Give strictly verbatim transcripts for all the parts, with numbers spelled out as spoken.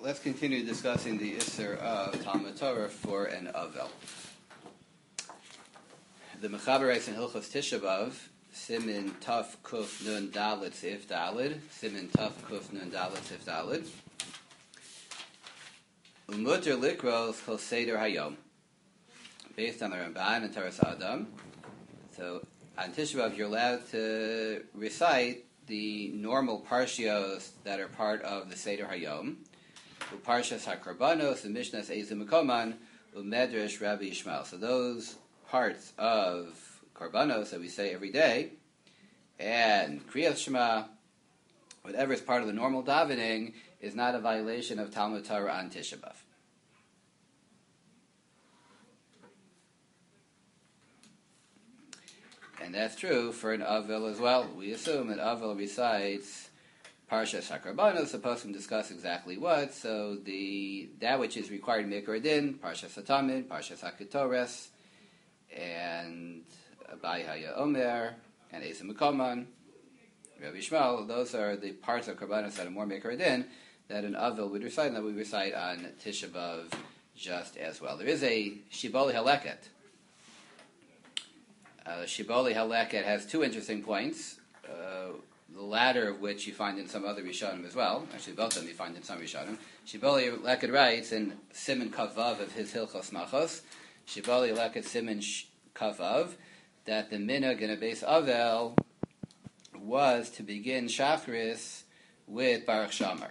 let's continue discussing the Isser of Talmud Torah for an Avel. The Mechaber writes in Hilchos Tisha B'Av, Simin Taf Kuf Nun Dalet Sif Daled, Simin Taf Kuf Nun Dalet Sif Daled, Umuter Likros Kol Seder Hayom, based on the Ramban and Taras Adam. So on Tisha B'Av, you're allowed to recite the normal parshios that are part of the Seder Hayom, Parshas HaKarbanos, the Mishnahs Eizim Mekoman, Umedrash Rabbi Yishmael. So those parts of Karbanos that we say every day, and Kriyas Shema, whatever is part of the normal davening, is not a violation of Talmud Torah on Tisha B'Av. And that's true for an Avel as well. We assume that Avel recites Parshas HaKarbanos. The Poskim discuss exactly what. So the that which is required Mikra Din, Parshas HaTamid, Parshas HaKetores, and Abai Haya Omer, and Eizim Mekoman, Rabbi Yishmael. Those are the parts of Karbanos that are more Mikra Din that an Avel would recite, and that we recite on Tisha B'Av just as well. There is a Shiboli Haleket. Uh, Shiboli Haleket has two interesting points, uh, the latter of which you find in some other Rishonim as well. Actually, both of them you find in some Rishonim. Shiboli Haleket writes in Siman Kavav of his Hilchos Machos, Shiboli Haleket Siman Kavav, that the minhag in a Beis Avel was to begin Shachris with Baruch Shamar.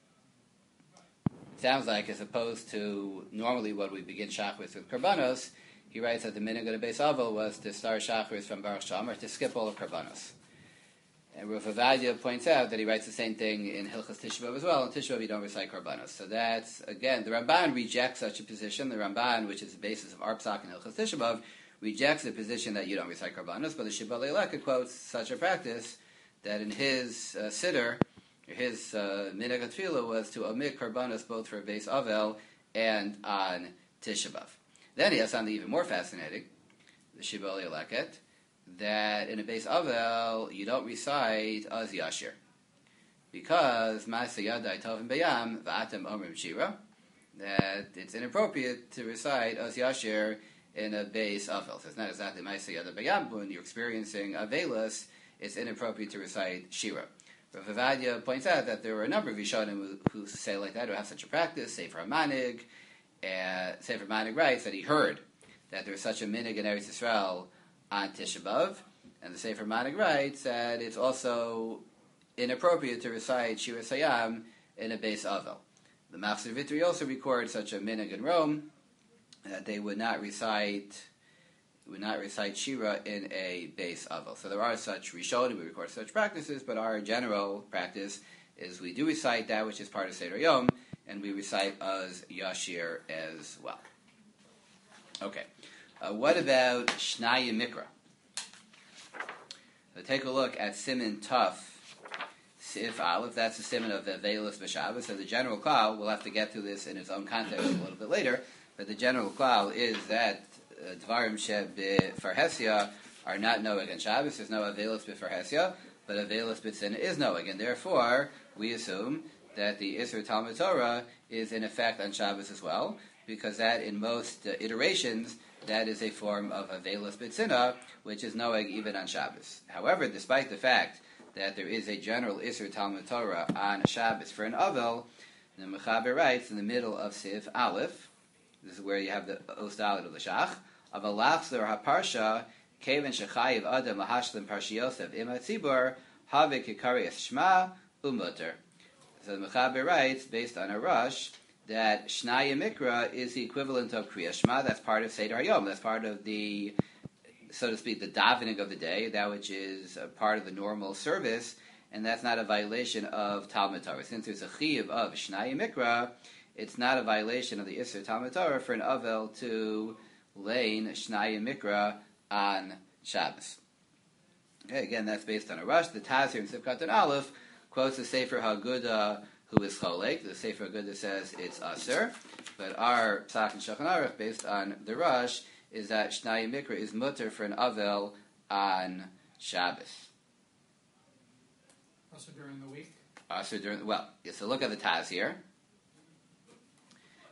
Sounds like, as opposed to normally what we begin Shachris with Karbanos, he writes that the minhag in a Beis Avel was to start Shachris from Baruch Shamar, to skip all of Karbanos. And Rav Avadia points out that he writes the same thing in Hilchos Tisha B'Av as well. In Tisha B'Av you don't recite Karbanos. So that's, again, the Ramban rejects such a position. The Ramban, which is the basis of our Psak in Hilchos Tisha B'Av, rejects the position that you don't recite Karbanos, but the Shibbolei Haleket quotes such a practice that in his uh, Siddur, his uh, Minhag HaTfilah was to omit Karbanos both for Beis Avel and on Tisha B'Av. Then he has something even more fascinating, the Shibbolei Haleket, that in a Beis Avel you don't recite Az Yashir, because Ma'aseh Yadai Tovim Bayam V'atem Omrim Shira, that it's inappropriate to recite Az Yashir in a Beis Avel. So it's not exactly Ma'aseh Yadai Bayam, but when you're experiencing Avelis, it's inappropriate to recite Shira. Rav Avadia points out that there were a number of Rishonim who, who say like that, who have such a practice. Sefer HaManig, uh, Sefer HaManig writes that he heard that there was such a minhag in Eretz Yisrael on Tisha B'Av, and the Sefer HaManig writes that it's also inappropriate to recite Shira Sayam in a Beis Avel. The Machzor Vitri also records such a minhag in Rome, that they would not recite would not recite Shira in a Beis Avel. So there are such Rishonim who record such practices, but our general practice is we do recite that which is part of Seder Yom, and we recite Az Yashir as well. Okay. Uh, what about Shnaya Mikra? So take a look at Siman Tuf Sif Aleph. That's the Siman of the Veilus B'Shabbos. So the general klal, we'll have to get to this in its own context a little bit later, but the general klal is that uh, Dvarim Sheb B'Farhesia are not Noeg and Shabbos. There's no Avelis B'Farhesia, but Avelis B'Tzina is Noeg, and therefore we assume that the Isser Talmud Torah is in effect on Shabbos as well, because that in most uh, iterations that is a form of Avelis B'Tzina, which is Noeg even on Shabbos. However, despite the fact that there is a general Isser Talmud Torah on Shabbos for an Avel, the Mechaber writes in the middle of Sif Aleph, this is where you have the Ostalit of the Shach, of a Lachzer HaParsha, Kevin Shechayiv Adam Lahashlim Parshiyosev Ima Tzibur, Have Kikarias Shema Umuter. So the Mechaber writes, based on a rush, that Shnaya Mikra is the equivalent of Kriya Shema. That's part of Seder Hayom. That's part of the, so to speak, the davening of the day, that which is a part of the normal service, and that's not a violation of Talmud Torah. Since there's a chiyuv of Shnaya Mikra, it's not a violation of the Isser Talmud Torah for an Avel to lane Shnaya Mikra on Shabbos. Okay, again, that's based on a rush. The Taz here in Sivkat and Aleph quotes the Sefer Hagudah, who is Cholek. The Sefer Hagudah says it's Aser, but our Psak and Shulchan Aruch, based on the rush, is that Shnaya Mikra is mutter for an Avel on Shabbos. Also during the week? Also during, well, yeah, so look at the Taz here.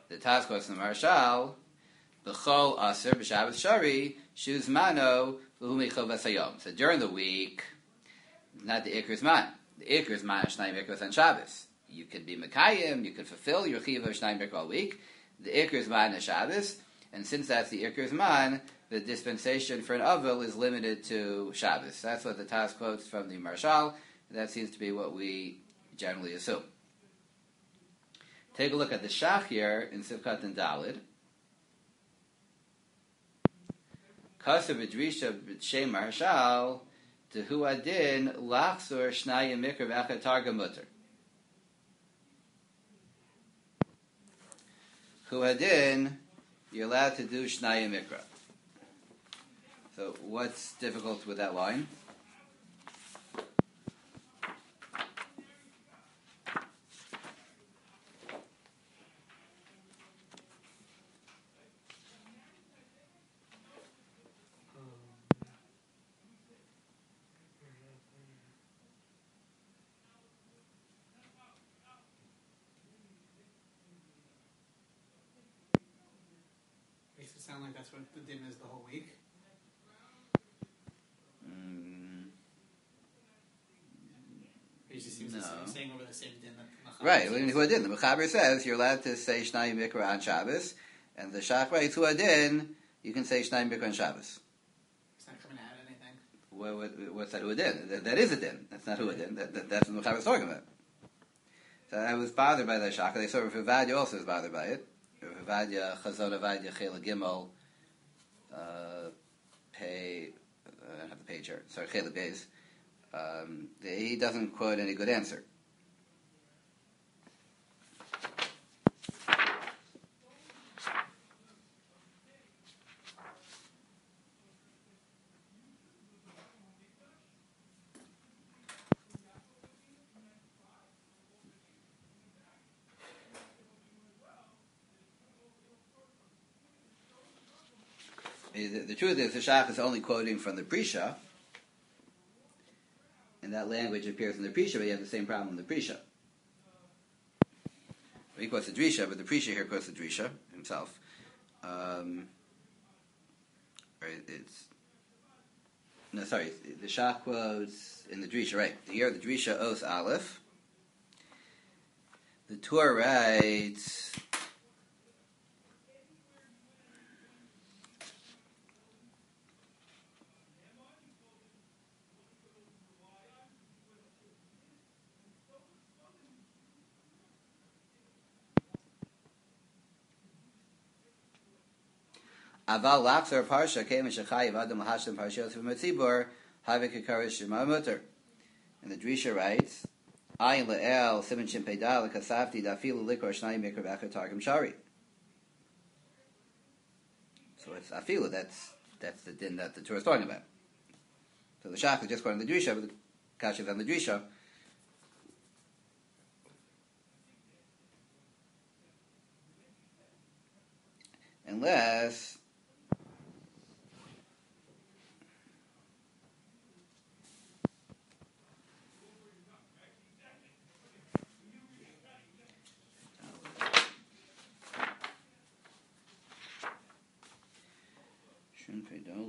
The Taz quotes from the Marshal, B'chol Aser B'Shabbos Shari Shuz Mano V'Humi Chovas Hayom. So during the week, not the Iker's Man. The Iker's Man is Shnai Mikros on Shabbos. You could be Mekayim, you could fulfill your Chiva Shnai Mikros all week. The Iker's Man is Shabbos, and since that's the Iker's Man, the dispensation for an Avil is limited to Shabbos. That's what the Taz quotes from the Marshal. That seems to be what we generally assume. Take a look at the Shach here in Sivkat and Dalid. Kasav B'drisha B'Shem Marshal Tehu Adin Lachzor Shnayim Mikra V'Achad Targum Mutter. Hu Adin, you're allowed to do Shnayim Mikra. So what's difficult with that line? Makes it sound like that's what the din is the whole week. It just seems No. like you're saying over the same din that the Mechaber Right, says. who Adin. The Mechaber says you're allowed to say Shnayim Mikra on Shabbos, and the Shach writes Hu Adin, you can say Shnayim Mikra on Shabbos. It's not coming to add anything. What, what, what's that Hu Adin? That, that is a din. That's not Hu Adin. That, that, that's what the Mechaber is talking about. So I was bothered by that Shach. They saw Rav Avadia also was bothered by it. Rav Avadia, Chazon Avadia, Chela Gimel, uh, pay, uh, I don't have the page here, sorry, Chela Beis. Um, he doesn't quote any good answer. The, the truth is, the Shach is only quoting from the Prisha, and that language appears in the Prisha, but you have the same problem in the Prisha. He quotes the Drisha, but the Prisha here quotes the Drisha himself. Um, right, it's no, sorry, the Shach quotes in the Drisha, right? Here, the Drisha Os Aleph. The Torah writes. Aval lachzor parsha came in shechayiv adam lahashlim parshiyos v'metzibor havik hikarish shema mutter. And the Drisha writes, Ayin le'el siman shin peidal kasafti dafilu likor shnayim mikra v'achad targum shari. So it's afilu. That's that's the din that the Torah is talking about. So the Shach is just quoting the Drisha, but the Kasha is on the Drisha. Unless shouldn't pay dollars.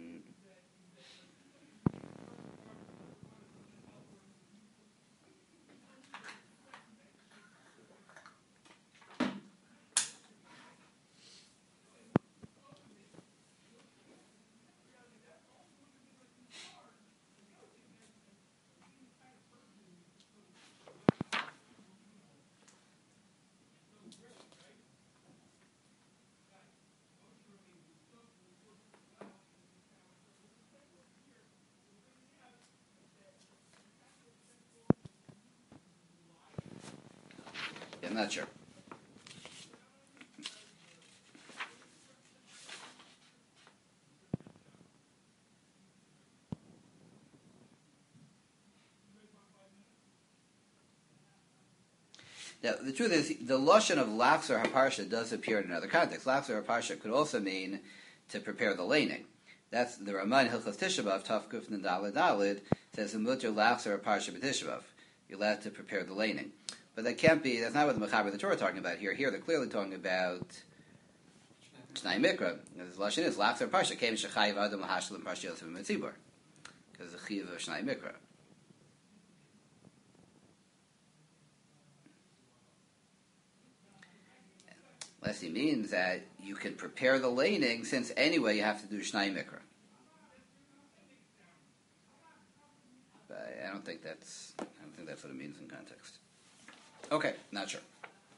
I'm not sure. Now, the truth is, the lashon of lachzor haparsha does appear in another context. Lachzor haparsha could also mean to prepare the laning. That's the Raman Hilchos Tisha B'Av Tafkuf Nadalad Dalid says mutter lachzor haparsha b'Tisha B'Av. You're allowed to prepare the laning. But that can't be, that's not what the Mechaber the Torah are talking about here. Here they're clearly talking about Shnai Mikra. The Lashon is, Lachzer Parsha, Kem Shechayiv Adam Lahashlim Parsha Yosef Mitzibor. Because the Chiv of Shnai Mikra. Unless he means that you can prepare the laning, since anyway you have to do Shnai Mikra. But I don't think that's, I don't think that's what it means in context. Okay, not sure.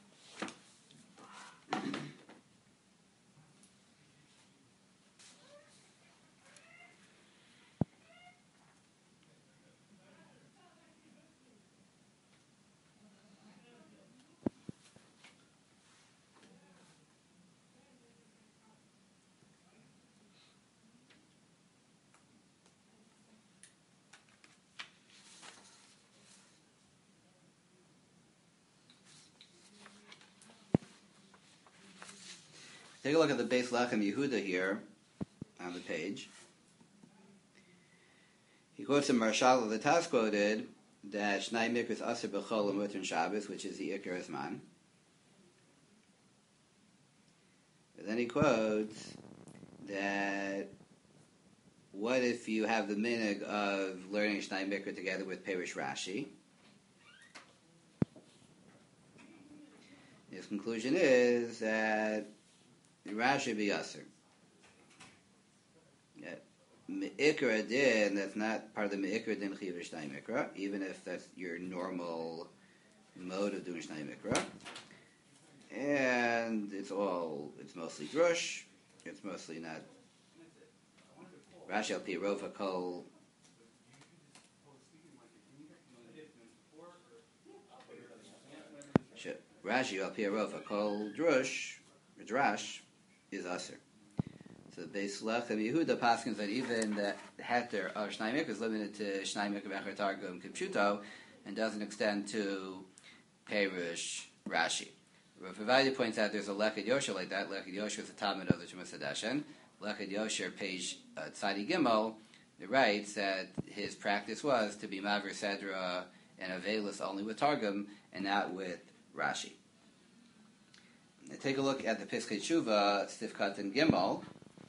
Take a look at the Beis Lechem Yehuda here on the page. He quotes a Marshal of the Taz quoted that Shnai Mikra is Aser B'chol U'Mutar Shabbos, which is the Iker Zman. But then he quotes that what if you have the minhag of learning Shnai Mikra together with Perish Rashi? His conclusion is that Rashi be Aser. Yeah. Me'ikra din, that's not part of the Me'ikra din Chiv Shnai Mikra, even if that's your normal mode of doing Shnai Mikra. And it's all, it's mostly drush, it's mostly not. Rashi al pi rov hakol. Rashi al pi rov hakol drush, drash, is Aser. So the Beis Lechem Yehuda paskins that even the heter of Shnai Mikra is limited to Shnai Mikra Bechar Targum Kipshuto and doesn't extend to Perush Rashi. Rav Avadi points out there's a Leked Yosher like that. Leked Yosher is a Talmud of the Shemus Hadashen. Leked Yosher, page uh, Tzadi Gimel, it writes that his practice was to be Maver Sedra and Avelis only with Targum and not with Rashi. Take a look at the Piskei Tshuva, Stifkat and Gimel.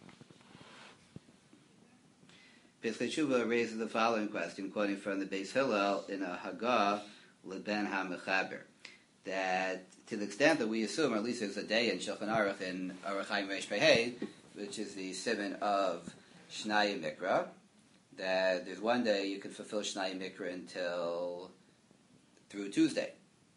Piskei Tshuva raises the following question, quoting from the Beis Hillel in a Haggah Leben HaMechaber, that to the extent that we assume, or at least there's a day in Shulchan Aruch in Aruch Chaim Reish Pehei, which is the simon of Shnai Mikra, that there's one day you can fulfill Shnai Mikra until through Tuesday.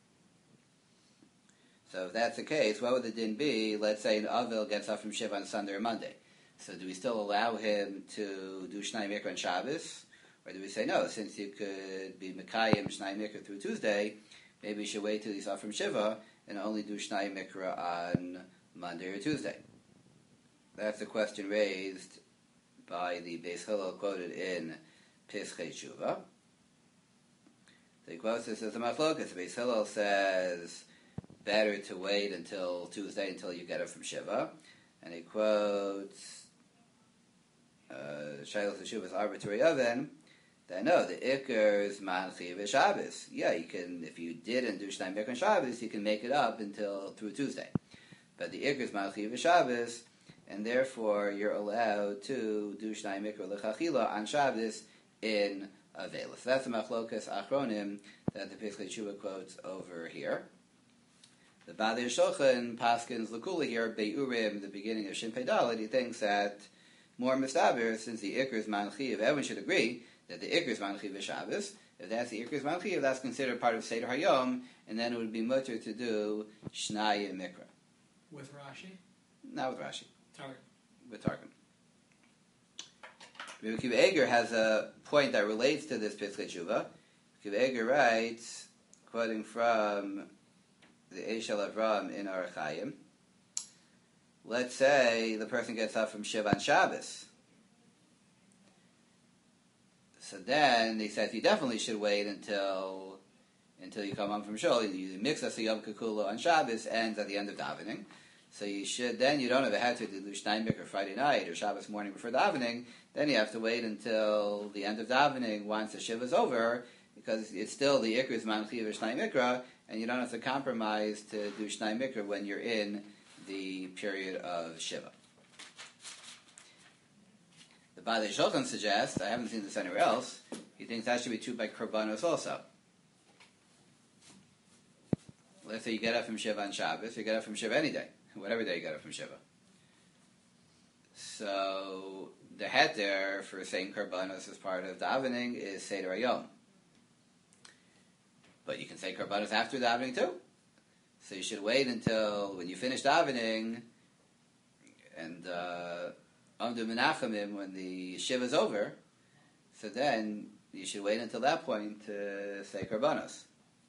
So if that's the case, what would the din be? Let's say an Avil gets up from Shiva on Sunday or Monday. So do we still allow him to do Shnai Mikra on Shabbos? Or do we say, no, since you could be Mekayim Shnai Mikra through Tuesday, maybe you should wait till he's up from Shiva and only do Shnai Mikra on Monday or Tuesday? That's the question raised by the Beis Hillel quoted in Piskei Tshuva. The quote says, the Machlokas, the Beis Hillel says, better to wait until Tuesday until you get it from Shiva. And he quotes Shailos uh, Teshuva's arbitrary oven that no, the Iker is Manchiv Shabbos. Yeah, you can, if you didn't do Shnai Mikra on Shabbos, you can make it up until through Tuesday. But the Iker is Manchiv Shabbos, and therefore you're allowed to do Shnai Mikra L'chachila on Shabbos in Avelis. So that's the Machlokas Achronim that the Piskei Tshuva quotes over here. The Badei Shulchan paskins L'kula here, Bei'urim, the beginning of Shin Pei Dalet, he thinks that more mistaber, since the Iker is Manchiv, everyone should agree that the Iker is Manchiv Shabbos. If that's the Iker is Manchiv, that's considered part of Seder Hayom, and then it would be mutter to do Shnai Mikra. With Rashi? Not with Rashi. Targum. With Targum. Rabbi Akiva Eger has a point that relates to this Piskei Tshuva. Akiva Eger writes, quoting from the Eshel Avram in Orach Chaim. Let's say the person gets up from Shiva on Shabbos. So then he says you definitely should wait until until you come home from Shul. You mix us a Yom Kikula on Shabbos ends at the end of davening. So you should then you don't have a had to do Shnai Mikra Friday night or Shabbos morning before davening. Then you have to wait until the end of davening once the Shiva is over. because it's still the Ikra is Man Chiv or Shnai Mikra, and you don't have to compromise to do Shnai Mikra when you're in the period of Shiva. The Badei Shulchan suggests, I haven't seen this anywhere else, he thinks that should be true by Korbanos also. Let's say you get up from Shiva on Shabbos, you get up from Shiva any day, whatever day you get up from Shiva. So the heter for saying Korbanos as part of davening is Seder Hayom. But you can say Korbanos after davening too. So you should wait until when you finish davening and Amdu Menachemim when the Shiva is over. So then you should wait until that point to say Korbanos.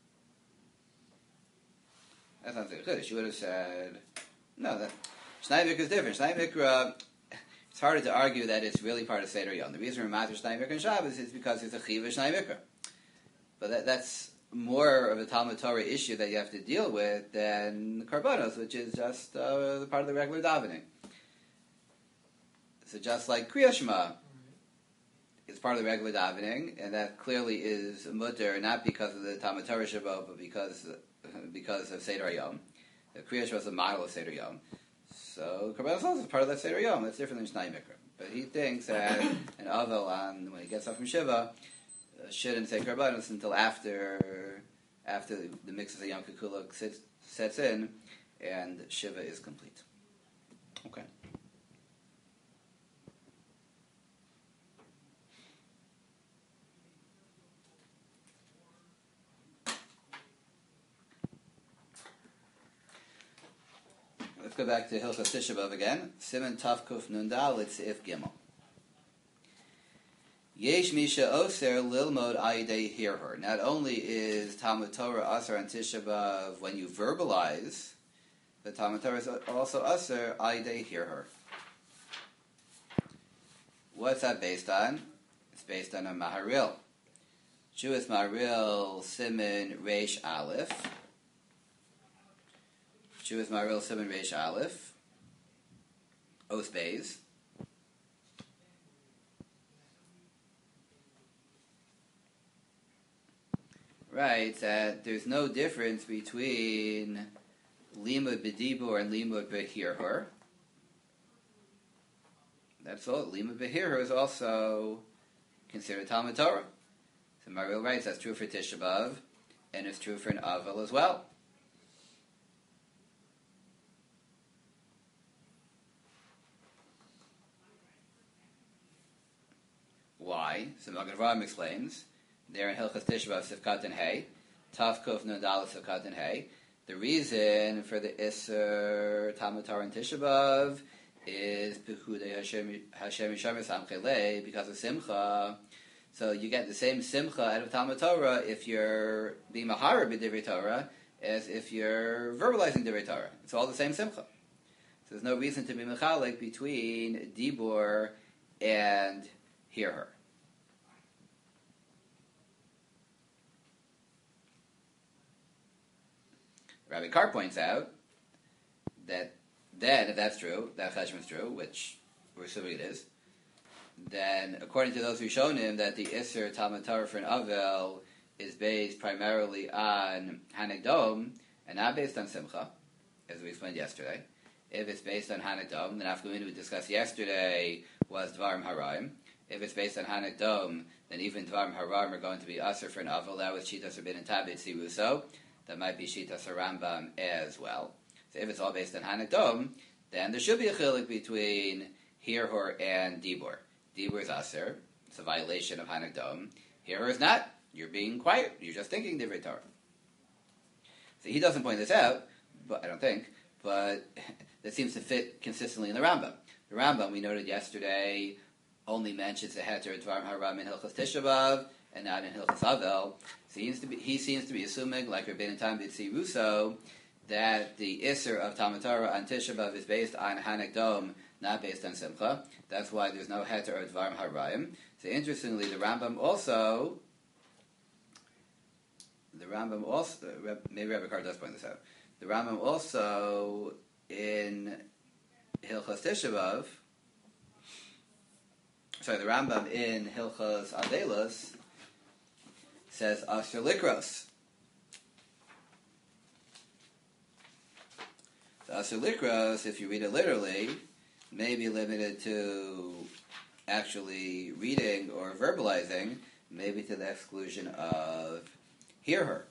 That sounds like a Chiddush. You would have said, no, that Shnai Mikra is different. Shnai Mikra, it's harder to argue that it's really part of Seder Yom. The reason we're matter Shnai Mikra and Shabbos is because it's a Chiv Shnai Mikra. But that, that's more of a Talmud Torah issue that you have to deal with than Korbanos, which is just uh, part of the regular davening. So just like Kriya Shema is part of the regular davening, and that clearly is mutter not because of the Talmud Torah Shabbat, but because because of Seder Yom. The Kriya Shema is a model of Seder Yom. So Korbanos also is part of that Seder Yom. That's different than Shnai Mikra. But he thinks that an Avel, on when he gets up from Shiva, uh, shouldn't say Korbanos until after after the, the mix of the Yom Kippur sets, sets in and Shiva is complete. Okay. Let's go back to Hilchos Tisha B'Av again. Siman Tav Kuf Nun Dal Seif Gimel. Yesh Misha Oser Lilmod Ayidei Hirhur. Not only is Talmud Torah Aser on Tisha B'Av when you verbalize, the Talmud Torah is also Aser Ayidei Hirhur. What's that based on? It's based on a Maharil. Jewish Maharil Siman Reish Aleph. Jewish Maharil Siman Reish Aleph. Os Beis. Right, that there's no difference between Limud B'Dibur and Limud B'Hirhur. That's all. Limud B'Hirhur is also considered Talmud Torah. So Maharil writes that's true for Tisha B'Av, and it's true for an Avel as well. Why? So Magen Avraham explains, there in Hilchos Tisha B'Av Sivkat and Hay, Tav Kuf Nun Daled Sivkat and Hay, the reason for the Isser Talmud Torah and Tisha B'Av is Pechudei Hashem Hashem Yishamer Samchelei, because of Simcha. So you get the same Simcha out of Talmud Torah if you're being Mahara b'Divrei Torah as if you're verbalizing Divrei Torah. It's all the same Simcha. So there's no reason to be Mechalek between Dibur and Hirhur. Rabbi Carr points out that then, if that's true, that Cheshbon is true, which we're assuming it is, then according to those who've shown him that the Isser Talmud Torah for an Avel is based primarily on Hanegdom and not based on Simcha, as we explained yesterday. If it's based on Hanegdom, the Nafkamina we discussed yesterday was Dvarim Haraim. If it's based on Hanegdom, then even Dvarim Haraim are going to be Asr for an Avel. That was Shitas Rabbein and Tabit Siruso. That might be Shitas Rambam as well. So if it's all based on Hanegdom, then there should be a chilik between Hirhur and Dibur. Dibur is Aser. It's a violation of Hanegdom. Hirhur is not. You're being quiet. You're just thinking Divrei Torah. So he doesn't point this out, but I don't think, but that seems to fit consistently in the Rambam. The Rambam, we noted yesterday, only mentions the Heter Dvarim Haram in Hilchos Tisha B'Av and not in Hilchos Avel. So he seems to be, he seems to be assuming, like Rabbeinu Tam B'Tzi Russo, that the Isser of Talmud Torah on Tisha B'Av is based on Hanegdom, not based on Simcha. That's why there's no Heter or Dvarim Harayim. So interestingly, the Rambam also, the Rambam also, maybe Rabbi Carr does point this out, the Rambam also in Hilchos Tisha B'Av, sorry, the Rambam in Hilchos Adelos says Asher Likros. So Asher Likros, if you read it literally, may be limited to actually reading or verbalizing, maybe to the exclusion of hear her.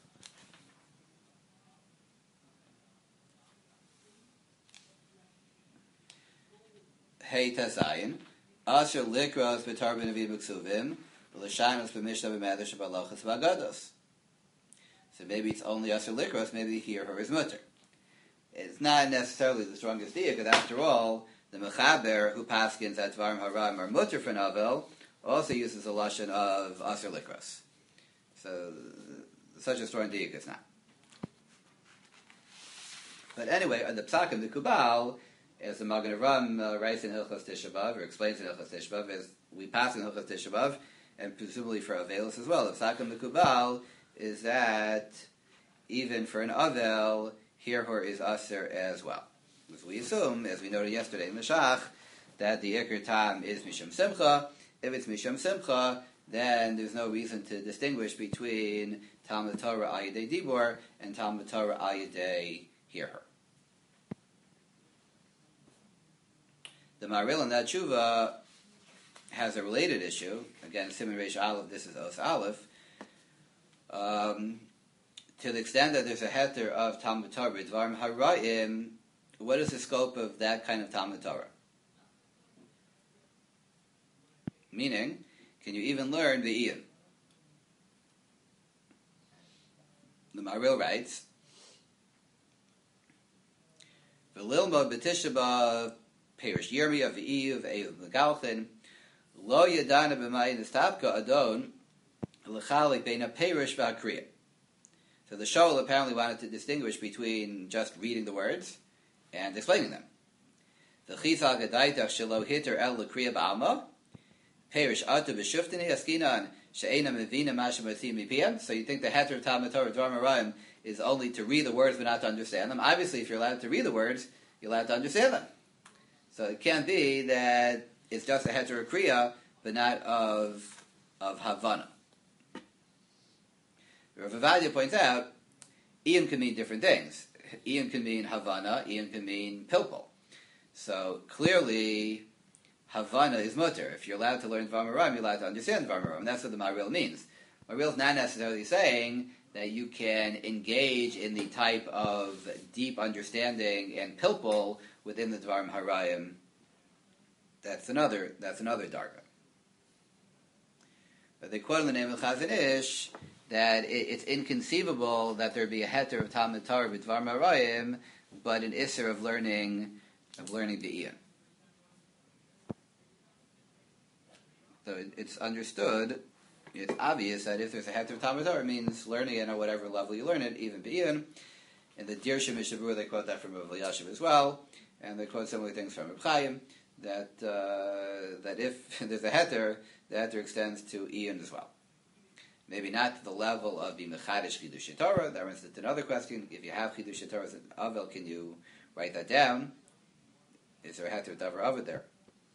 Hey Tazayin, Asher Likros b'tar b'nevim b'ksuvim, b'lashanos b'mishnah b'medrash b'halachos b'agados. So maybe it's only Asher Likros, maybe hear her is mutter. It's not necessarily the strongest idea, because after all, the Mechaber, who paskins at Dvarim Haram are mutter for Navel, also uses a lashon of Asher Likros. So, such a strong diak is not. But anyway, on the Psakim, the Kubal, as the Magen Avraham uh, writes in Hilchos Tisha B'Av, or explains in Hilchos Tisha B'Av, as we pass in Hilchos Tisha B'Av, and presumably for Avelis as well, the Psakim, the Kubal, is that even for an Avel, here her is Aser as well. As we assume, as we noted yesterday in Meshach, that the Iker Tam is Misham Simcha. If it's Misham Simcha, then there's no reason to distinguish between Talmud Torah Al Yedei Dibor and Talmud Torah Al Yedei Hear Her. The Maril in that tshuva has a related issue. Again, Siman Reish Aleph, this is Os Aleph. Um, to the extent that there's a heter of Talmud Torah, Dvarim Harayim, what is the scope of that kind of Talmud Torah? Meaning, can you even learn the Ian? The Maril writes, V'lilmod b'tisha b'av perish Yirmiyah v'iyiv eil v'galchin lo yadana b'mayin estabka adon l'chalik beina perish v'akriya. So the Shoel apparently wanted to distinguish between just reading the words and explaining them. The Chizal Gadaitach Shelo Hitter El L'Kriya Ba'alma Perish Atu B'Shuftini Askinan She'ena Mevina Masha Mathim Mipiyam. So you think the Heter of Talmud Torah Dvarim Harayim is only to read the words but not to understand them? Obviously, if you're allowed to read the words, you're allowed to understand them. So it can't be that it's just a Heter of Kriya but not of of Havana. Rav Avadia points out, Iyam can mean different things. Iyam can mean Havana, Iyam can mean Pilpul. So clearly, Havana is mutter. If you're allowed to learn Dvarim Harayim, you're allowed to understand Dvarim Harayim. That's what the Maril means. Maril is not necessarily saying that you can engage in the type of deep understanding and Pilpul within the Dvarim Harayim. That's another, that's another darga. But they quote in the name of Chazon Ish that it, it's inconceivable that there be a heter of Talmud Torah with Dvarim Harayim, but an isser of learning of learning the Iyam. So it, it's understood, it's obvious that if there's a heter of Talmud Torah, it means learning it at whatever level you learn it, even B'Iyam. In the Dirsha Mishabur, they quote that from Rav Elyashiv as well, and they quote similar things from Reb Chaim, that uh, that if there's a heter, the heter extends to Iyam as well. Maybe not to the level of being mechadish chidush Torah. That raises another question. If you have chidush Torah as an avel, can you write that down? Is there a heter davar avid there?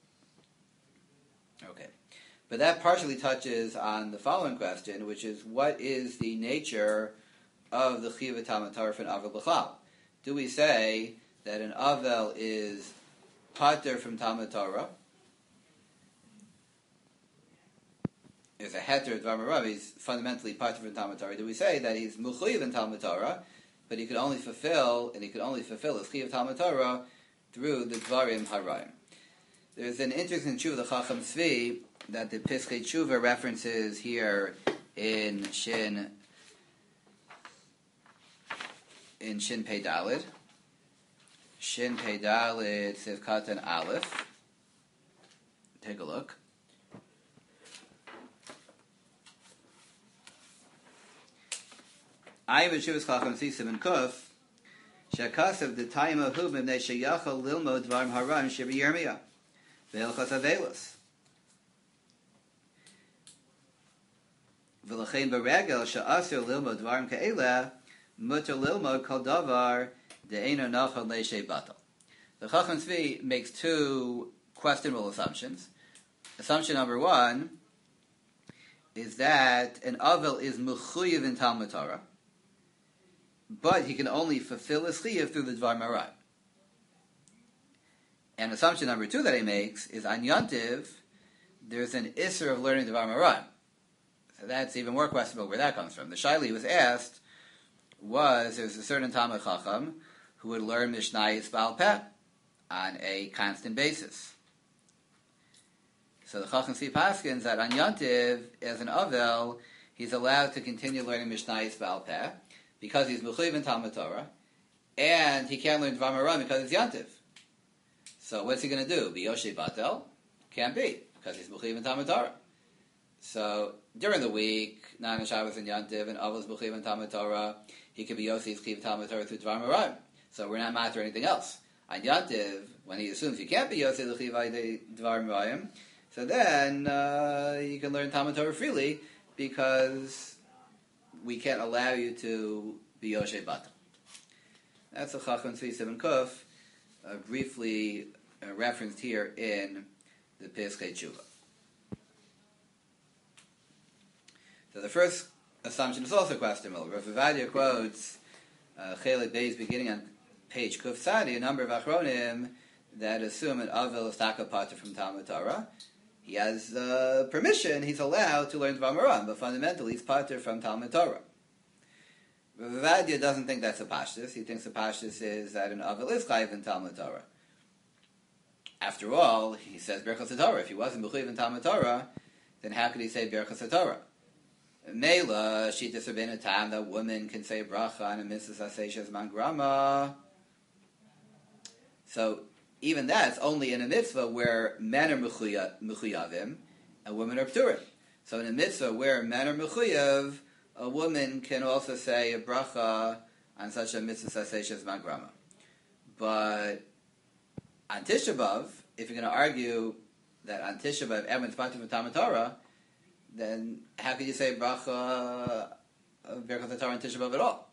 Okay, but that partially touches on the following question, which is what is the nature of the chiyuv Talmud Torah for an avel b'chlal? Do we say that an avel is pater from Talmud Torah? Is a heter Dvarim Harayim, he's fundamentally pater from Talmud Torah. Do we say that he's muchayiv in Talmud Torah, but he could only fulfill, and he could only fulfill his chiyuv Talmud Torah through the Dvarim Harayim? There's an interesting tshuva, the Chacham Tzvi, that the Piskei Tshuva references here in Shin, in Shin Pei Daled. Shin Pei Daled, Siv Katan Aleph. Take a look. I have Shuvas Chacham Tzvi and Kuf. Shekasav the time of whom they sheyachal lilmo dvarim haram shibi Yirmiyah ve'elchas avelos v'lachein beregel she'asir lilmo dvarim ke'ela muter lilmo kol davar de'eino nachal le'shei batal. The Chacham Tzvi makes two questionable assumptions. Assumption number one is that an Avel is mechuyev in Talmud Torah, but he can only fulfill his chiyuv through the Dvar Marayim. And assumption number two that he makes is on Yontiv, there's an Isser of learning Dvar Marayim. So that's even more questionable where that comes from. The Shaili was asked was there's a certain Talmud Chacham who would learn Mishnayos Baal Peh on a constant basis. So the Chacham Tzvi paskins that on Yontiv, as an Avel, he's allowed to continue learning Mishnayos Baal Peh because he's Mechuyev in Talmud Torah, and he can't learn Dvar Marayim because it's Yontiv. So what's he going to do? Be Yoshei Batel? Can't be, because he's Mechuyev in Talmud Torah. So during the week, Nan and Shabbos and Yontiv, and Avel is Mechuyev in Talmud Torah, he could be Yoshei Mechuyev in Talmud Torah through Dvar Marayim. So we're not matter anything else. On Yontiv, when he assumes you can't be Yoshei Mechuyev by Dvar Marayim, so then uh, you can learn Talmud Torah freely because we can't allow you to be Yoshei Batel. That's a Chacham Tzvi Simon Kuf, uh, briefly uh, referenced here in the Piskei Tshuva. So the first assumption is also questionable. Rav Ovadia quotes uh, Chelik Beis beginning on page Kuf Sadi, a number of Achronim that assume an Avel is Taka Pater from Talmud Torah. He has uh, permission, he's allowed to learn Dvar Marayim, but fundamentally he's Pater from Talmud Torah. Rav Ovadia doesn't think that's a Pashtus. He thinks the Pashtus is that an Avel is Chayiv in Talmud Torah. After all, he says Birchas HaTorah. If he wasn't Mechuyev in Talmud Torah, then how could he say Birchas HaTorah? Mela, Shita Sabina Tam, that woman can say bracha on a mitzvah Aseshes Mangrama. So, even that's only in a mitzvah where men are mechuyavim and women are pturim. So, in a mitzvah where men are mechuyav, a woman can also say a bracha on such a mitzvah Aseshes Mangrama. But on Tisha B'Av, if you're going to argue that on Tisha B'Av everyone's patur from Talmud Torah, then how could you say bracha Birchas Torah on Tisha B'Av at all?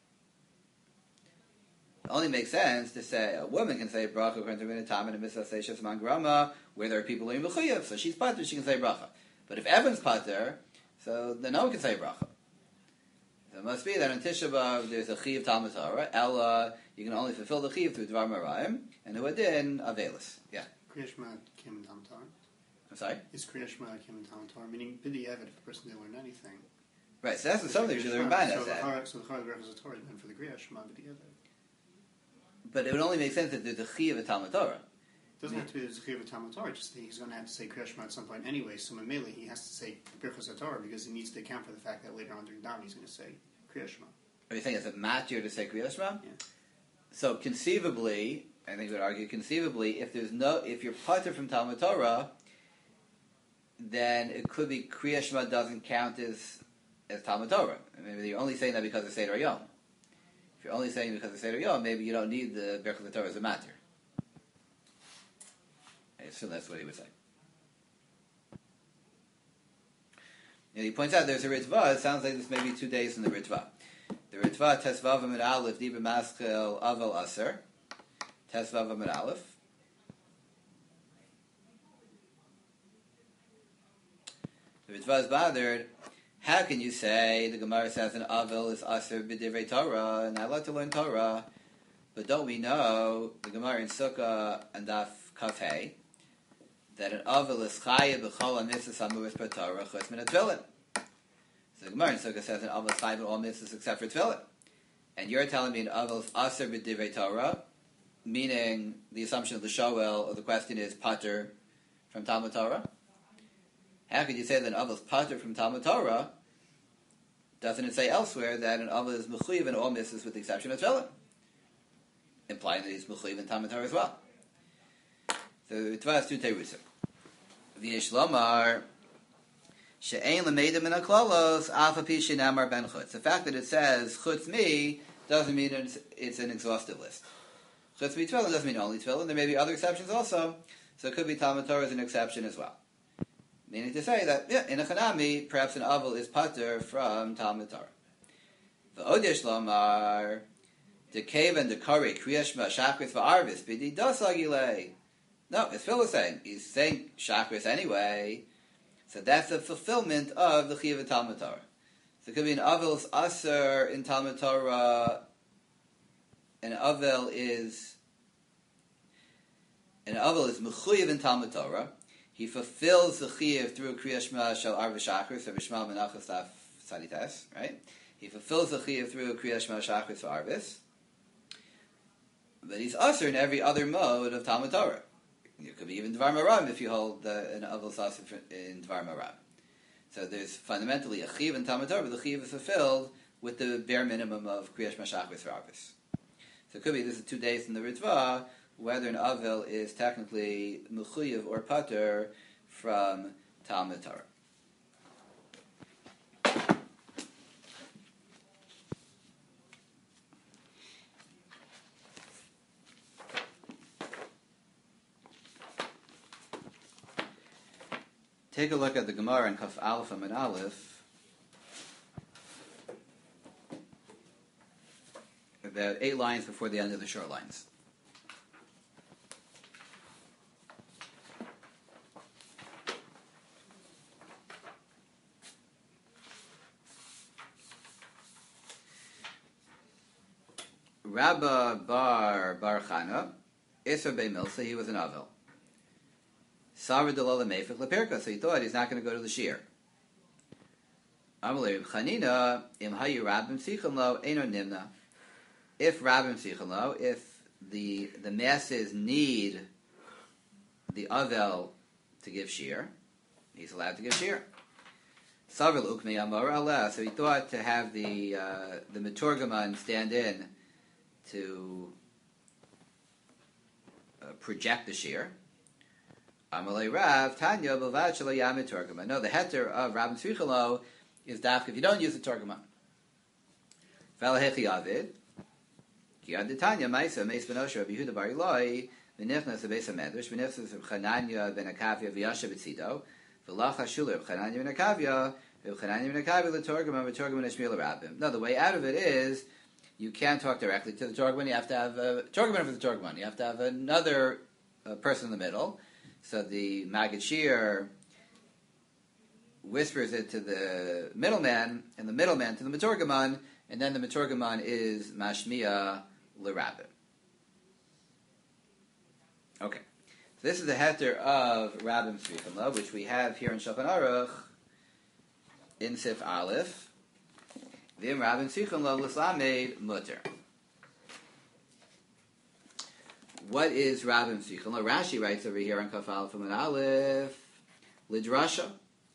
It only makes sense to say a woman can say bracha according to Rinat Tam and a mitzvah Seishes Mangrama where there are people learning mechuyev, so she's patur, she can say bracha. But if everyone's patur, so then no one can say bracha. So it must be that on Tisha B'Av there's a chiyuv Talmud Torah. Ella, you can only fulfill the chiyuv through Dvar Marayim, and who adin avelis. Yeah. Kriya Shema came in Talmud Torah. I'm sorry? Is Kriya Shema came in Talmud Torah, meaning B'di Eved if a person didn't learn anything. Right, so that's something that the Ramban has said. So the Chorah Birchas Torah is meant for the Kriya Shema B'di Eved. But it would only make sense that there's a chiyuv of Talmud Torah. It doesn't have to be the Zechir of Talmud Torah, just that he's going to have to say Kriya Shema at some point anyway, so Mamela he has to say Birchas Torah because he needs to account for the fact that later on during Dam he's going to say Kriya Shema. Are you saying it's a matir to say Kriya Shema? Yeah. So conceivably, I think we would argue conceivably, if there's no, if you're patur from Talmud Torah, then it could be Kriya Shema doesn't count as as Talmud Torah. Maybe you're only saying that because of Seder Yom. If you're only saying because of Seder Yom, maybe you don't need the Birchas Torah as a matter. I assume that's what he would say. And he points out there's a Ritva. It sounds like this may be two days in the Ritva. The Ritva, Tesvav Amid Aleph, Dibra Maschel, Aval Aser. Tesvav Amid Aleph. The Ritva is bothered. How can you say, the Gemara says an Avel is Aser B'divrei Torah, and I like to learn Torah, but don't we know, the Gemara in Sukkah and Daf Kaf Hey, that an Avel is Chayev B'chol HaMitzvahs HaMuris Per Torah Chutz Min HaTefillin. So the Gemara in Sukkah says an Avel is Chayev in all mitzvahs except for Tefillin. And you're telling me an Avel is Aser B'divrei Torah, meaning the assumption of the Shoel, or the question is Pater from Talmud Torah? How could you say that an Avel is Pater from Talmud Torah? Doesn't it say elsewhere that an Avel is Mechuyev in all mitzvahs with the exception of Tefillin? Implying that he's Mechuyev in Talmud Torah as well. So it was two terusim. V'yesh lomar she'ein l'meidim min haklalos alpha pi shenamar ben chutz. The fact that it says chutz mi doesn't mean it's, it's an exhaustive list. Chutz mi tefillin doesn't mean only tefillin. There may be other exceptions also. So it could be Talmud Torah as an exception as well. Meaning to say that, yeah, in a chanami, perhaps an avel is pater from Talmud Torah. V'od yesh lomar dekeven dekari kriya shema shachris v'arvis b'di dos agilei. No, as Phil was saying, he's saying Shachris anyway. So that's the fulfillment of the Chiyuv of Talmud Torah. So it could be an Avel's Aser in Talmud Torah. An Avel is an Avel is Mechuyev in Talmud Torah. He fulfills the Chiyuv through Kriya Shema Shel Arba Shachris, so Bishmal Menachos Taf Saditas, right? He fulfills the Chiyuv through Kriya Shema Shachris for Arvis. But he's Aser in every other mode of Talmud Torah. It could be even Dvar Maram if you hold uh, an Avel Aser in Dvar Maram. So there's fundamentally a Chiyuv in Talmud Torah, but the Chiyuv is fulfilled with the bare minimum of Kriya Shema Shachris for Arvis. So it could be this is two days in the Ritva, whether an Avel is technically Mechuyev or Pater from Talmud Torah. Take a look at the Gemara in Kaf Aleph and Aleph. About eight lines before the end of the short lines. Rabba bar Bar Chana, Isra Bei Milsa, he was an Avel. Savra Delala Mefik Lepirka, so he thought he's not going to go to the Shir. Amalei Reb Chanina, Im Hayu Rabbim Sichon Lo, Eino Nimna. If Rabbim Sichon Lo, if the the masses need the Avel to give Shir, he's allowed to give Shir. Savra Ukmei Amor Allah, so he thought to have the uh, the Meturgaman stand in to uh, project the Shir. Amalei Rav Tanya Bavad Shelo Yamid Turgaman. No, the heter of Rabbim Sichon Lo is dafka if you don't use the Turgaman. Valahechi Avid. Ki Ad Tanya Maisa Meis Ben Osher Rabbi Yehuda Bar Ilai V'nichnas Beis Hamedrash V'nichnas Reb Chananya Ben Akavia V'yashav B'tzido V'lach Hashul Reb Chananya Ben Akavia Reb Chananya Ben Akavia L'Turgaman V'Turgaman Eshmiel Rabbim. No, the way out of it is you can't talk directly to the Turgaman. You have to have a Turgaman for the Turgaman. You have to have another uh, person in the middle. So the Maggid Shir whispers it to the middleman, and the middleman to the Meturgaman, and then the Meturgaman is Mashmiya L'Rabbim. Okay. So this is the heter of Rabbim Sichon Lo, which we have here in Shulchan Aruch, in Sif Aleph. V'im Rabbim Sichon Lo L'Slamed Mutter. What is Rabbim Sichon Lo? Rashi writes over here on Kaf Aleph and Aleph, Lidrasha.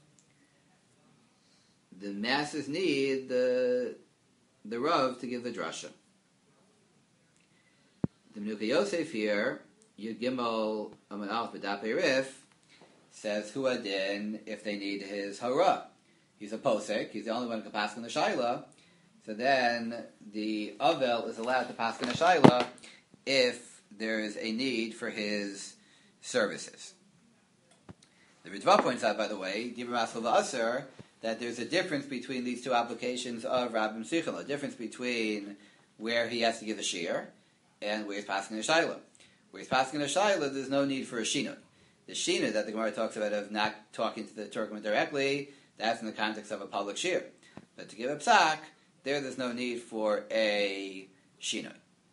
The masses need the the Rav to give the drasha. The Menucha Yosef here, Yud Gimel Amud Aleph B'Dapei Rif, says Huadin if they need his hara. He's a posek. He's the only one who can pass in the shaila. So then the Avel is allowed to pass in the shaila if there is a need for his services. The Ritva points out, by the way, Dibur Masel V'Aser, that there's a difference between these two applications of Rabbim Sichon Lo. A difference between where he has to give a shir and where he's passing a shaila. Where he's passing a shaila, there's no need for a shinut. The shinut that the Gemara talks about of not talking to the Turkmen directly, that's in the context of a public shir. But to give a psak, there there's no need for a shinut.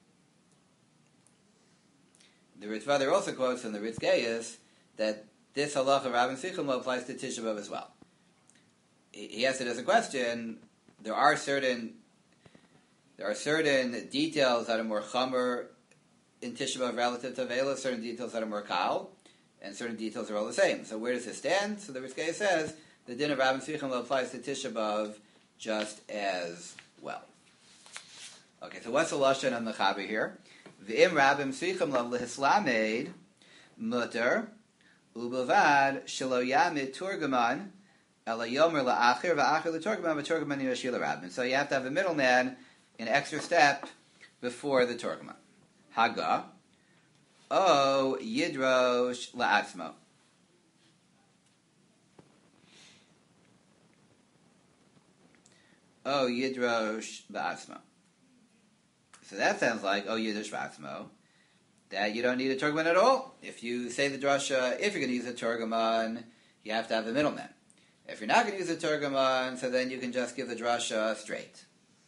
The Ritva there also quotes from the Ritz Geyas that this halacha Rabbim Sichon Lo applies to Tisha B'Av as well. He asked it as a question. There are certain there are certain details that are more chamer in Tisha B'Av relative to Avela, certain details that are more kal, and certain details are all the same. So where does this stand? So the Ritz Geyas says the din of Rabbim Sichon Lo applies to Tisha B'Av just as well. Okay, so what's the lashon on the Mechaber here? V'im Rabbim Sichon Lo lehislamed mutter ubavad shelo yamid turgaman ela yomer la'achir va'achir l'turgaman v'turgaman yashil Rabbim. So you have to have a middleman, an extra step before the turgaman. Haga o yidrosh la'atzmo. O yidrosh ba'atzmo. So that sounds like, oh, Yiddish Vatzmo, that you don't need a Turgaman at all. If you say the drasha, if you're going to use a Turgaman, you have to have a middleman. If you're not going to use a Turgaman, so then you can just give the drasha straight.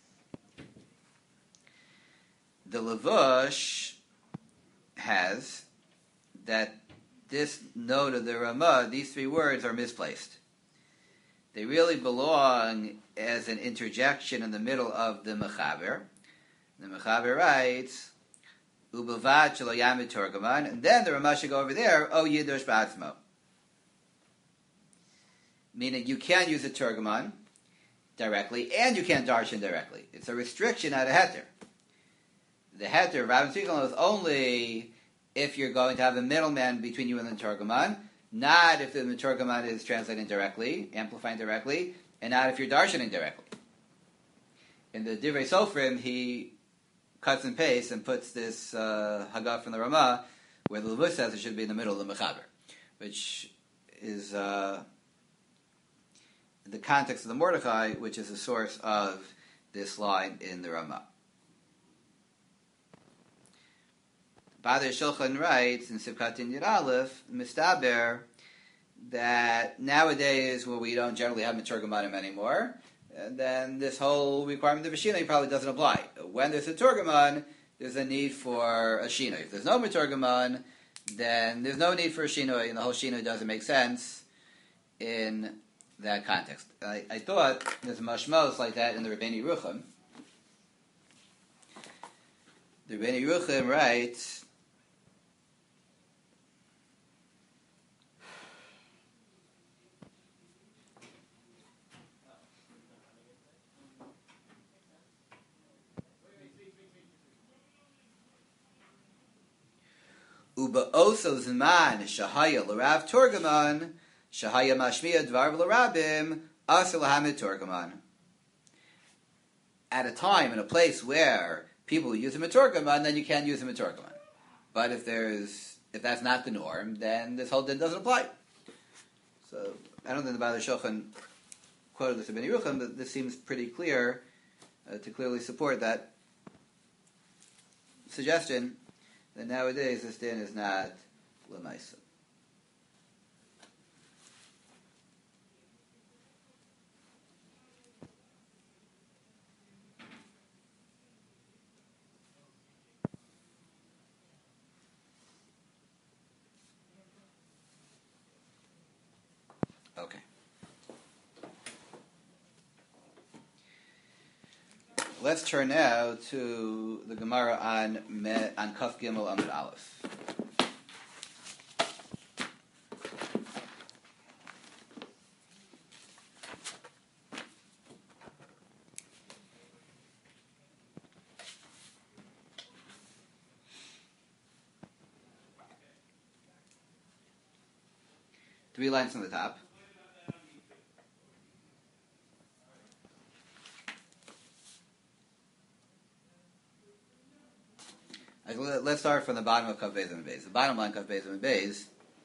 The Lavush has that this note of the Ramah, these three words are misplaced. They really belong as an interjection in the middle of the Mechaber. The Mechaber writes, Ubavad shelo yamid Turgaman, and then the Ramah should go over there, O Yidush Ba'atzmo. Meaning you can use a Turgaman directly, and you can't darshan directly. It's a restriction, not a heter. The heter, Rabbi Tzikon, is only if you're going to have a middleman between you and the Turgaman, not if the Turgaman is translating directly, amplifying directly, and not if you're darshaning directly. In the Divrei Sofrim, he cuts and pastes and puts this uh, Haggadah from the Ramah, where the Levush says it should be in the middle of the Mechaber, which is uh, the context of the Mordechai, which is the source of this line in the Ramah. Badr Shulchan writes in Sivkatin Yud Aleph, Mistaber, that nowadays, where we don't generally have Meturgamanim anymore, and then this whole requirement of a Shinoi probably doesn't apply. When there's a Turgaman, there's a need for a Shinoi. If there's no Meturgaman, then there's no need for a Shinoi, and the whole Shinoi doesn't make sense in that context. I, I thought there's mashmos like that in the Rebbeinu Yerucham. The Rebbeinu Yerucham writes, Uba oso zman shahaya l'rav Turgaman shahaya mashmiya dvar l'rabim asa l'hamid Turgaman. At a time and a place where people use a Turgaman, then you can't use a Turgaman. But if there's if that's not the norm, then this whole din doesn't apply. So I don't think the Badr Shulchan quoted this in Rebbeinu Yerucham, but this seems pretty clear uh, to clearly support that suggestion. That nowadays this din is not l'maisa. Okay. Let's turn now to the Gemara on Me, on Kaf Gimel Amud Aleph. Three lines from the top. Let's start from the bottom of Kaf Beis and Beis. The bottom line, Kaf Beis and Beis.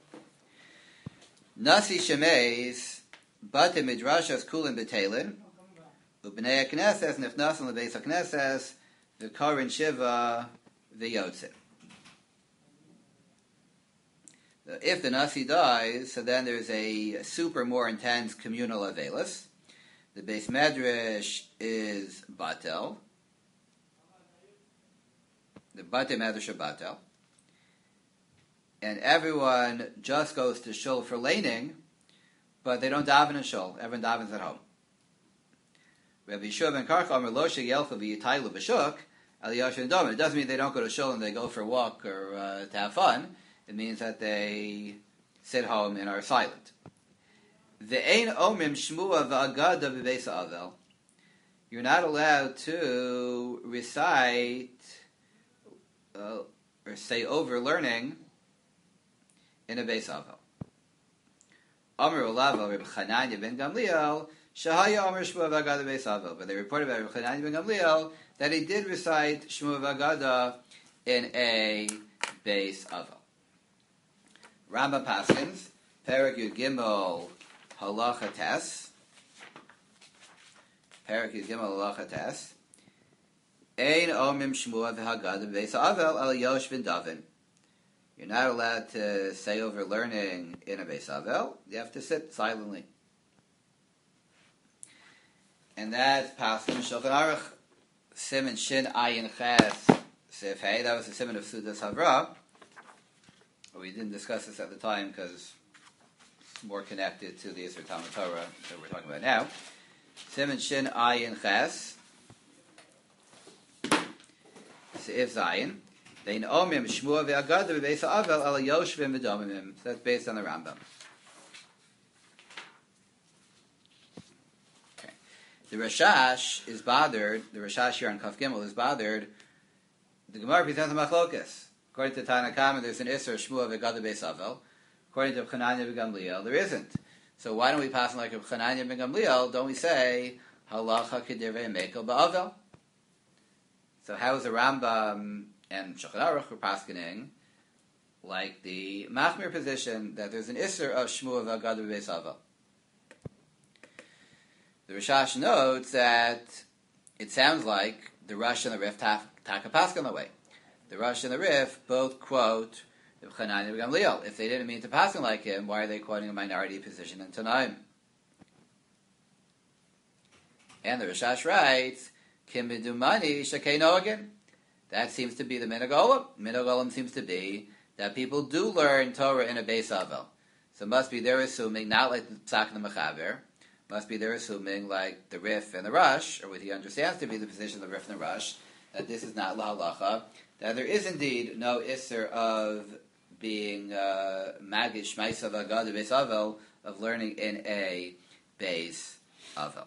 Nasi Shemeis Bate Midrashas Kulin Betelin Ubnei HaKnesses Nifnasan LeBeis HaKnesses V'Korin Shiva V'Yotzin. If the Nasi dies, so then there's a super more intense communal Avelis. The Beis Medrash is Batel. The Bate Medrash Batel. And everyone just goes to shul for laning, but they don't daven in shul. Everyone davens at home. Rabbi Yeshua ben Karcha Amar Lo Sheyelchu V'Yitaylu B'Shuk Al Yoshin Domen. It doesn't mean they don't go to shul and they go for a walk or uh, to have fun. It means that they sit home and are silent. Ve'ein omrim shmua v'agada b'beis ha'avel. You're not allowed to recite uh, or say over learning in a beis ha'avel. Amr Olav Reb Chananya ben Gamliel shahaya Amr shmua v'agada b'beis ha'avel. But they reported about Reb Chananya ben Gamliel that he did recite shmua v'agada in a beis ha'avel. Rambam Paskins, Perek Yud Gimel Halacha Tes, Perek Yud Gimel Halacha Tes, Ein Omrim Shmua V'Haggadah B'Beis Ha'avel Al Yosh V'Davin. You're not allowed to say over learning in a Beis Ha'avel. You have to sit silently. and that's Pasul Shulchan Aruch Siman Shin Ayin Ches Sif Hey. That was the Siman of Sudas Havra. We didn't discuss this at the time because it's more connected to the Yisr Talmud Torah that we're talking about now. Siman Shin Ayin Ches Sif Zayin. Vein Omim Shmua ve'Agada ve'Beis Avel ala Yoshvim v'Domimim. So that's based on the Rambam. Okay. The Rashash is bothered. The Rashash here on Kaf Gimel is bothered. The Gemara presents a machlokas. According to Tana Kama, there's an Isser Shmua ve'Agada Beis Avel. According to Chananya v'Gamliel, there isn't. So why don't we pass on like Chananya v'Gamliel? Don't we say Halacha Kedirvei Mekel Ba'Avel? So how is the Rambam and Shulchan Aruch were paskening like the Machmir position that there's an Isser of Shmua v'Agada Beis Avel? The Rishash notes that it sounds like the Rush and the Rif taka pasken the way. The Rush and the Rif both quote the Chananya and Gamliel. If they didn't mean to pasken like him, why are they quoting a minority position in Tanaim? And the Rishash writes, Kim b'dumani shakei noagin. That seems to be the Minhag Olam. Minhag Olam seems to be that people do learn Torah in a Beis Avel. So it must be they're assuming, not like the Psak and the Mechaber, must be they're assuming like the Rif and the Rush, or what he understands to be the position of the Rif and the Rush, that this is not La Halacha, that there is indeed no Isser of being uh, Magish, Maisav, Agad, Beis Avel, of learning in a Beis Avel.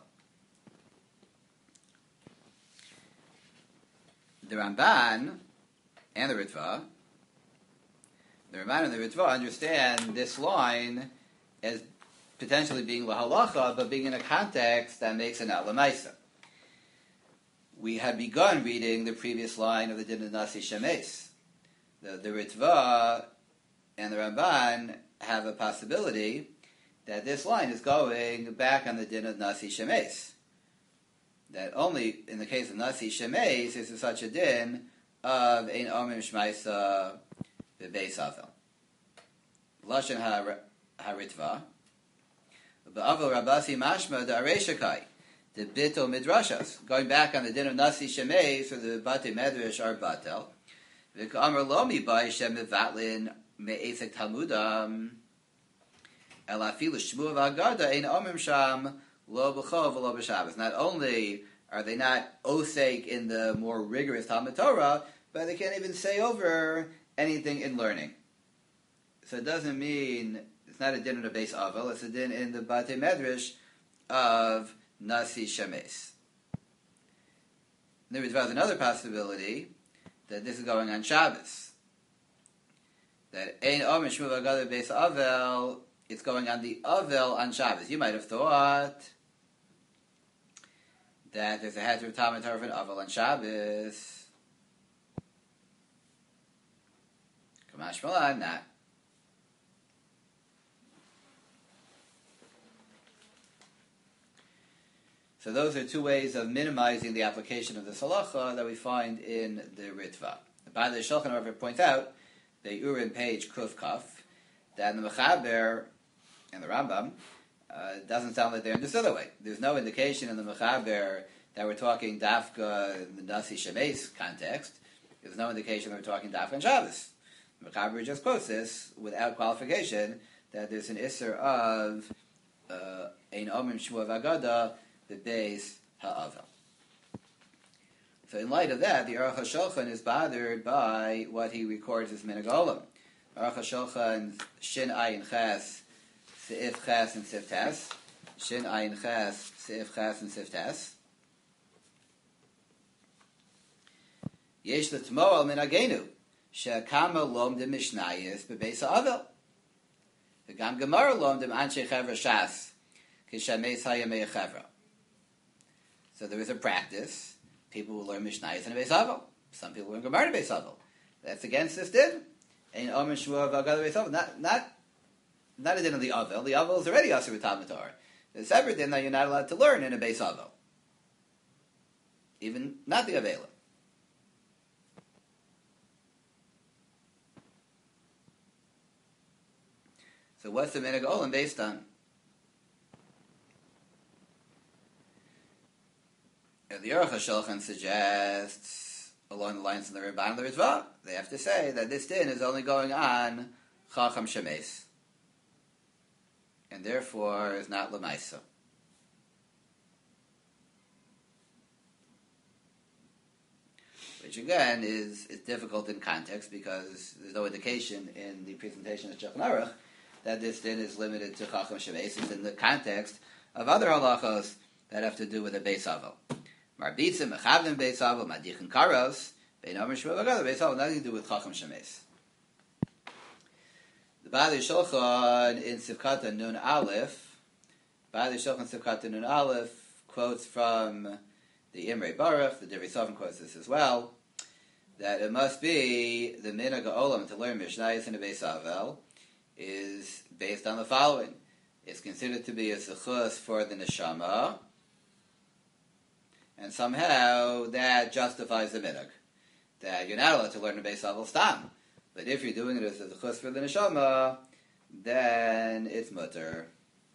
The Ramban and the Ritva, the Ramban and the Ritva understand this line as potentially being lahalacha, but being in a context that makes it not lamaisa. We had begun reading the previous line of the Din of Nasi Shemes. The, the Ritva and the Ramban have a possibility that this line is going back on the Din of Nasi Shemes. That only in the case of Nasi Shemes is there such a din of Ein Omim Shmaisa Bebeis Avel. Lashon HaRitva Ba'avel Rabasi Mashma Da'areshakai the Bito Midrashas. Going back on the din of Nasi Shemes or the Bate Medrash are Batel. V'ka'amar Lomi Bai Shem Mevatlin Me'esek Talmudam El Afilu Shmu V'Agarda Ein Omim Sham Lo b'chov, lo b'shabbos. Not only are they not osek in the more rigorous Talmud Torah, but they can't even say over anything in learning. So it doesn't mean it's not a din in a Beis Avel; it's a din in the Batei Medrash of Nasi Shemes. There is another possibility that this is going on Shabbos. That Ein Omer Shmuel V'Agada Beis Avel, it's going on the Avel on Shabbos. You might have thought that there's a heter of Talmud Torah of an Avel on Shabbos. Kamash Malan, not. So those are two ways of minimizing the application of the halacha that we find in the Ritva. By the Shulchan Aruch points out, the Urim page Kuf Kaf, that in the Mechaber and the Rambam, uh, it doesn't sound like they're understood that way. There's no indication in the Mechaber that we're talking Dafka in the Nasi Shemes context. There's no indication that we're talking Dafka and Shabbos. The Mechaber just quotes this without qualification that there's an Isser of Ein Omim Shmuel V'Agada the Beis Ha'avel. So in light of that, the Aruch HaShulchan is bothered by what he records as Minhag Olam. Aruch HaShulchan Shin Ayin Ches Seif Ches and Sif Tes. Shin Ayin Ches Seif Ches and Sif Tes. Yesh l'tmoel minagenu she'akama lom de mishnayis bebeis ha'avel. V'gam gemara lom de anshe chevra shas kishameis hayamei chevra. So there is a practice. People will learn mishnayis in a beis ha'avel. Some people learn gemara in a beis ha'avel. That's against this din. Ein omen shvua v'agad beis ha'avel. Not not not a din of the avel. The avel is already also with Talmud Torah. The separate din that you're not allowed to learn in a beis ha'avel. Even not the avela. So what's the Minhag Olam based on? the Aruch HaShulchan suggests, along the lines of the Ramban and the Ritva, they have to say that this din is only going on Chacham Shemes, and therefore is not Lamaisa. Which again is, is difficult in context because there's no indication in the presentation of Shulchan Aruch that this din is limited to Chacham Shemes. It's in the context of other halachos that have to do with a Beis Avel. Marbitzim, Mechavim Beis Avel, Madichin Karos, Bein Amr Shmuel Agada, Beis Avel, nothing to do with Chacham Shemes. The Baalei Shulchan in Sivkata Nun Aleph, Baalei Shulchan Sivkata Nun Aleph quotes from the Imrei Baruch, the Divrei Sovin quotes this as well, that it must be the Minhag Olam to learn Mishnayos in a Beis Avel is based on the following. It's considered to be a zechus for the neshama, and somehow that justifies the minhag. That you're not allowed to learn a Beis Avel stam. But if you're doing it as a zechus for the neshama, then it's mutter.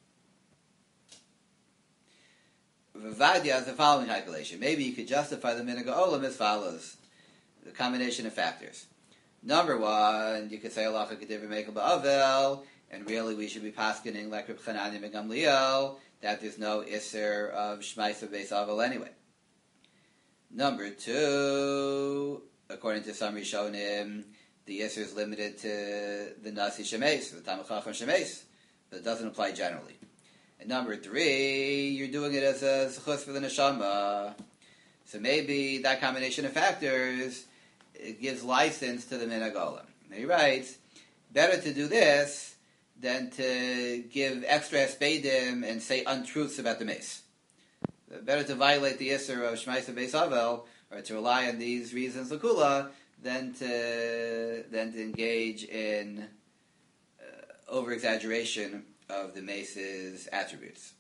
Vavadia has the following calculation. Maybe you could justify the minhag olam as follows. The combination of factors. Number one, you could say halacha k'divrei mekel ba'avel, and really we should be paskening like Reb Chananya ben Gamliel, that there's no isser of shmais of Beis Avel anyway. Number two, according to some Rishonim, the isser is limited to the Nasi Shemes, the Talmid Chacham Shemes, but it doesn't apply generally. And number three, you're doing it as a zechus for the neshama. So maybe that combination of factors, it gives license to the minhag olam. Now he writes, better to do this than to give extra espedim and say untruths about the mace. Better to violate the isser of Shmais Beis Avel, or to rely on these reasons l'kula, than to than to engage in uh, over exaggeration of the mace's attributes.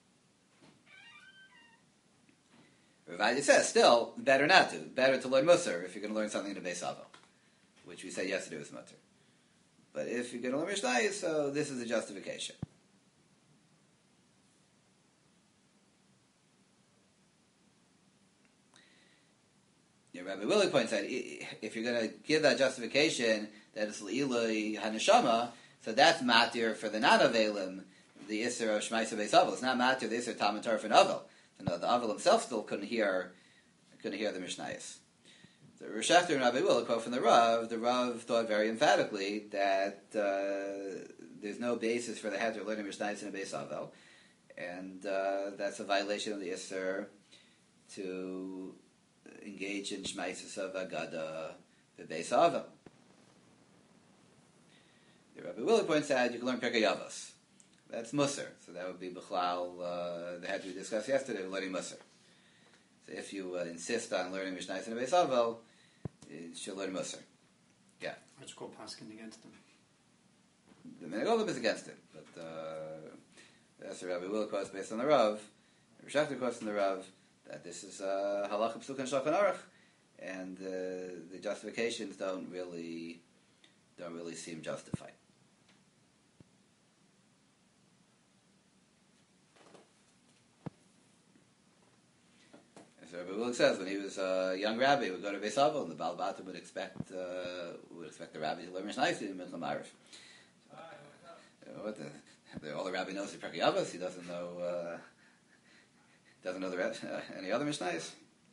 Ravadi says, still, better not to. Better to learn Musar if you're going to learn something in the Beis Avel, which we said yesterday was Mutter. But if you're going to learn Mishnah, so this is a justification. Yeah, Rabbi Willie points out, if you're going to give that justification that it's Le'iloi HaNeshama, so that's matir for the non-Avelim, the Isser of Shmaisa Beis Avel. It's not matir the Isser Talmud Torah for an Avel. You know, the Avel himself still couldn't hear couldn't hear the Mishnayos. The Rosh Hashanah and Rabbi Will, a quote from the Rav, the Rav thought very emphatically that uh, there's no basis for the Heter learning Mishnayos in a Beis Avel, and uh, that's a violation of the Isser to engage in Shmaisis of Agada the Beis Avel. The Rabbi Willie points out you can learn Pirkei Avos. That's Musar. So that would be B'chlal, uh, the head we discussed yesterday, learning Musar. So if you uh, insist on learning Mishnayos in a Beis Avel, you should learn Musar. Yeah. What's called paskin against them? The Minhag Olam is against it, but uh, that's the Rabbi Willie quotes based on the Rav. The Rosh Hashanah quotes on the Rav that this is uh, halacha p'suk and Shulchan Aruch, and uh, the justifications don't really don't really seem justified. Rabbi Willig says when he was a young rabbi, he would go to Beis Avel, and the Baal Bata would expect uh, would expect the rabbi to learn Mishnayos in Mincham Irish. So, you know, what the, the, all the rabbi knows is Pirkei Avos. He doesn't know uh, doesn't know the uh, any other Mishnayos.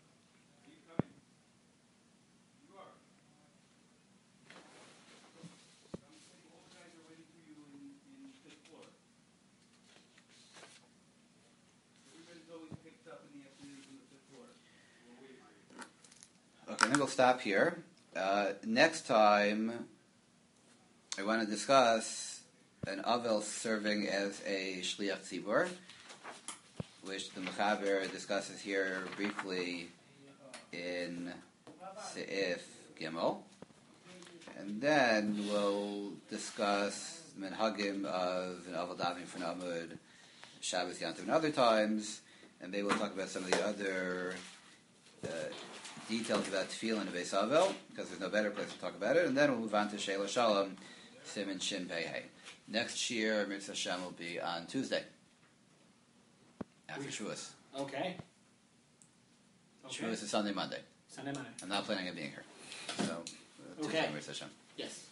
Okay, I think we'll stop here. Uh, next time, I want to discuss an Avel serving as a Shliach Tzibur, which the Mechaber discusses here briefly in Seif Gimel. And then we'll discuss the Menhagim of an Avel Davin for Amud, Shabbos Yantiv, and other times, and maybe we'll talk about some of the other uh, details about Tefillah and Beis Avel, because there's no better place to talk about it, and then we'll move on to Sheila Shalom, Siman Shin Pei Hey. Next year, Mitzvah Hashem will be on Tuesday, after Shavuos. Okay. Okay. Shavuos is Sunday, Monday. Sunday, Monday. I'm not planning on being here. So, uh, Okay. Tuesday, Rosh Hashanah. Yes.